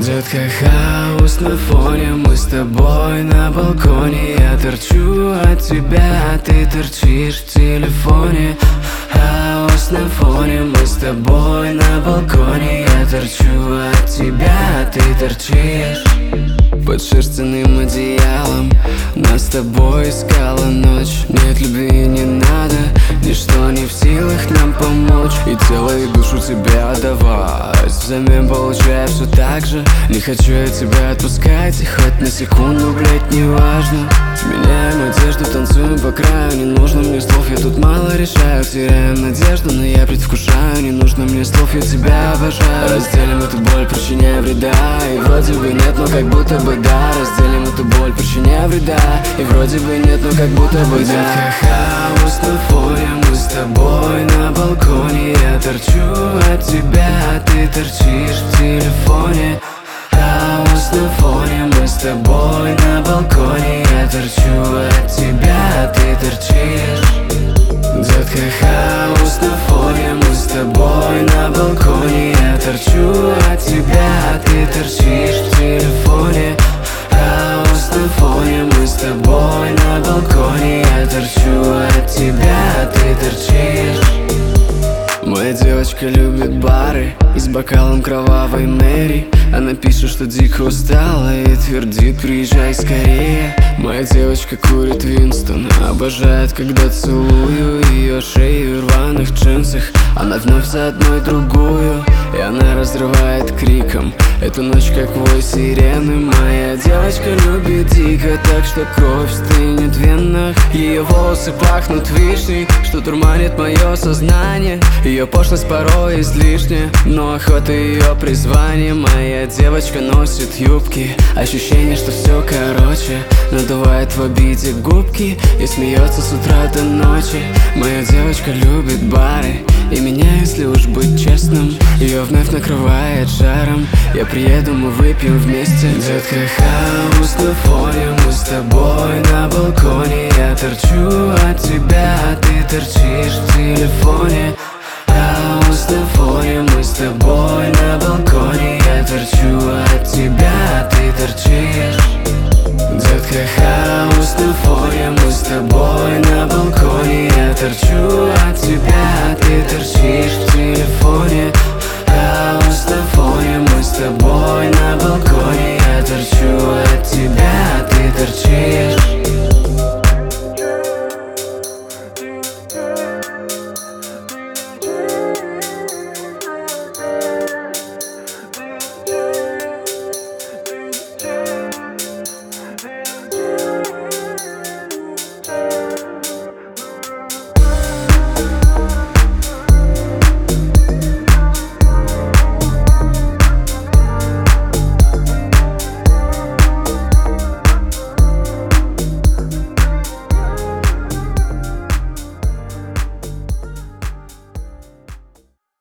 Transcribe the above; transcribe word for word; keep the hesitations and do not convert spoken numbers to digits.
Детка, хаос на фоне, мы с тобой на балконе. Я торчу от тебя, а ты торчишь в телефоне. Хаос на фоне, мы с тобой на балконе. Я торчу от тебя, а ты торчишь под шерстяным одеялом. Нас с тобой искала ночь. Нет любви, не надо, ничто не в силах нам помочь. И тело, и душу тебе отдавать, взамен получаю все так же. Не хочу я тебя отпускать, и хоть на секунду, блять, не важно. Меняем одежду, танцуем по краю. Не нужно мне слов, я тут мало решаю. Теряю надежду, но я предвкушаю. Не нужно мне слов, я тебя обожаю. Разделим эту боль, причиняя вреда. И вроде бы нет, но как будто бы да. Разделим эту боль, причиняя вреда. И вроде бы нет, но как будто бы да. Детка, хаос на фоне, мы с тобой на балконе. Я торчу от тебя, а ты торчишь в телефоне. Хаос на фоне, мы с тобой на балконе. Я торчу от тебя, а ты торчишь. Детка, хаос на фоне, мы с тобой на балконе. Я торчу от тебя, а ты торчишь в телефоне. Хаос на фоне, мы с тобой на балконе. Я торчу от тебя, а ты торчишь. Моя девочка любит бары и с бокалом кровавой Мэри. Она пишет, что дико устала и твердит: приезжай скорее. Моя девочка курит Винстон, обожает, когда целую ее шею в рваных джинсах. Она вновь за одной другую, и она разрывает криком эту ночь, как вой сирены. Моя девочка любит дико, так что кровь стынет в венах. Ее волосы пахнут вишней, что дурманит мое сознание. Ее пошлость порой излишняя, но охота ее призвание. Моя девочка носит юбки, ощущение, что все короче. Надувает в обиде губки и смеется с утра до ночи. Моя девочка любит бары, и меня, если уж быть честным, ее вновь накрывает жаром. Я приеду, мы выпьем вместе. Детка, хаос на фоне, мы с тобой на балконе. Я торчу от тебя, а ты торчишь в телефоне. Хаос на фоне, мы с тобой на балконе.